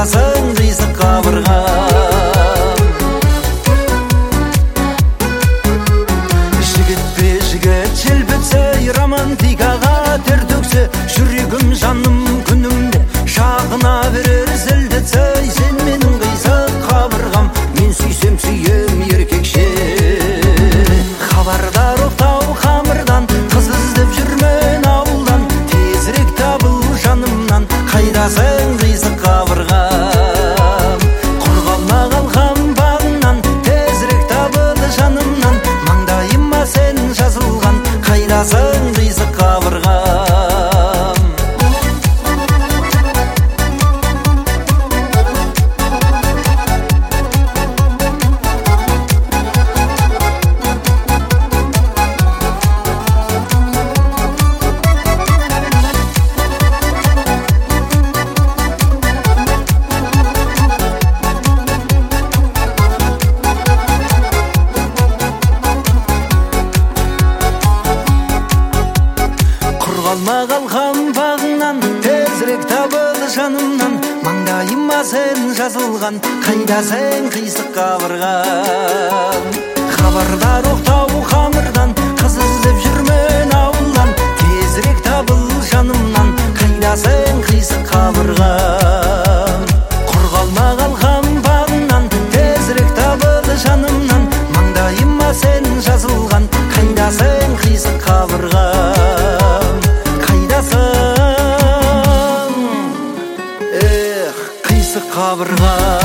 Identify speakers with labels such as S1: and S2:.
S1: қайдасың қисық қабырғам. Жігіт пе жігіт желпітсе романтикаға тер төксе, жүрегім жаным күнімде шағына берер сілтетсе, сен менің қисық қабырғам, мен сүйсем сүйем еркекше. Хабардар оқтау қамырдан, қыз іздеп жүрмен ауылдан, тезірек табыл жанымнан, қайдасың қисық қабырғам. Құр қалма қалқам бағыңнан, тезірек табыл жанымнан, маңдайыма сен жазылған, қайдасың қисық қабырғам. Қалма қалқам бағыңнан, тезірек табыл жанымнан, маңдайыма сен жазылған, қайдасың қисық қабырғам. Хабардар оқтау қамырдан, қыз іздеп жүрмен ауылдан, тезірек табыл жанымнан, қайдасың қисық қабырғам. Құр қалма қалқам бағыңнан, тезірек табыл жанымнан, маңдайыма сен жазылған, қайдасың қисық қабырғам. Қайдасың, қисық қабырғам.